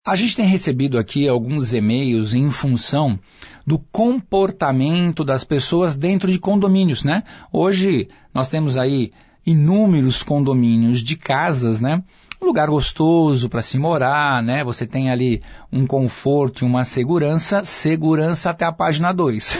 A gente tem recebido aqui alguns e-mails em função do comportamento das pessoas dentro de condomínios, né? Hoje nós temos aí inúmeros condomínios de casas, né? Um lugar gostoso para se morar, né? Você tem ali um conforto e uma segurança até a página 2.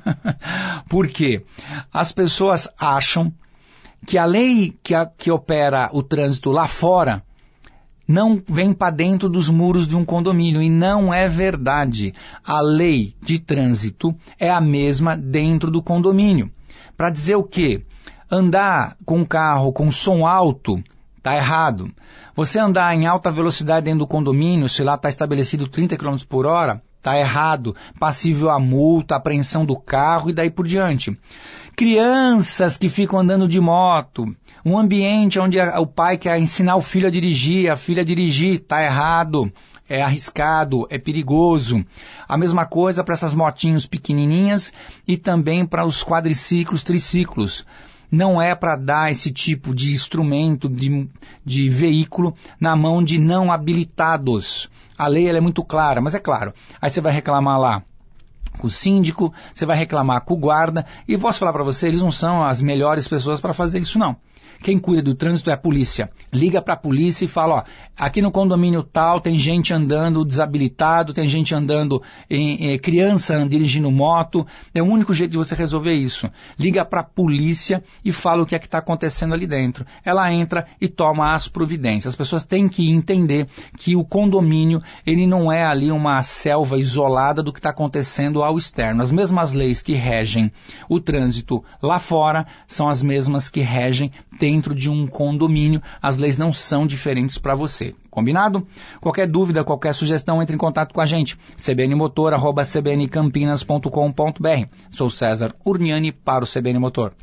Por quê? As pessoas acham que a lei que opera o trânsito lá fora não vem para dentro dos muros de um condomínio, e não é verdade. A lei de trânsito é a mesma dentro do condomínio. Para dizer o quê? Andar com um carro com som alto está errado. Você andar em alta velocidade dentro do condomínio, se lá está estabelecido 30 km por hora, está errado. Passível a multa, apreensão do carro e daí por diante. Crianças que ficam andando de moto, um ambiente onde o pai quer ensinar o filho a dirigir, a filha a dirigir, está errado, é arriscado, é perigoso. A mesma coisa para essas motinhos pequenininhas e também para os quadriciclos, triciclos. Não é para dar esse tipo de instrumento, de veículo na mão de não habilitados. A lei ela é muito clara, mas é claro, aí você vai reclamar lá com o síndico, você vai reclamar com o guarda, e posso falar para você, eles não são as melhores pessoas para fazer isso não. Quem cuida do trânsito é a polícia. Liga para a polícia e fala, ó, aqui no condomínio tal tem gente andando desabilitado, tem gente andando, criança dirigindo moto. É o único jeito de você resolver isso. Liga para a polícia e fala o que é que está acontecendo ali dentro. Ela entra e toma as providências. As pessoas têm que entender que o condomínio, ele não é ali uma selva isolada do que está acontecendo ao externo. As mesmas leis que regem o trânsito lá fora são as mesmas que regem dentro de um condomínio. As leis não são diferentes para você. Combinado? Qualquer dúvida, qualquer sugestão, entre em contato com a gente. cbnmotor@cbncampinas.com.br. Sou César Urniani para o CBN Motor.